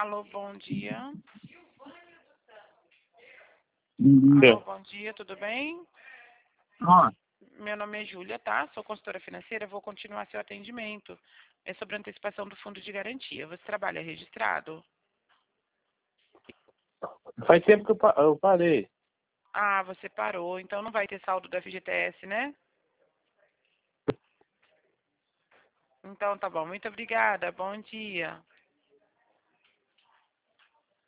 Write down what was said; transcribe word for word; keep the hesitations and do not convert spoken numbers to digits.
Alô, bom dia. Dia. Alô, bom dia, tudo bem? Ah, Meu nome é Júlia, tá? Sou consultora financeira, vou continuar seu atendimento. É sobre a antecipação do fundo de garantia. Você trabalha registrado? faz tempo que eu, pa- eu parei. Ah, você parou, então não vai ter saldo do F G T S, né? Então tá bom, muito obrigada, bom dia.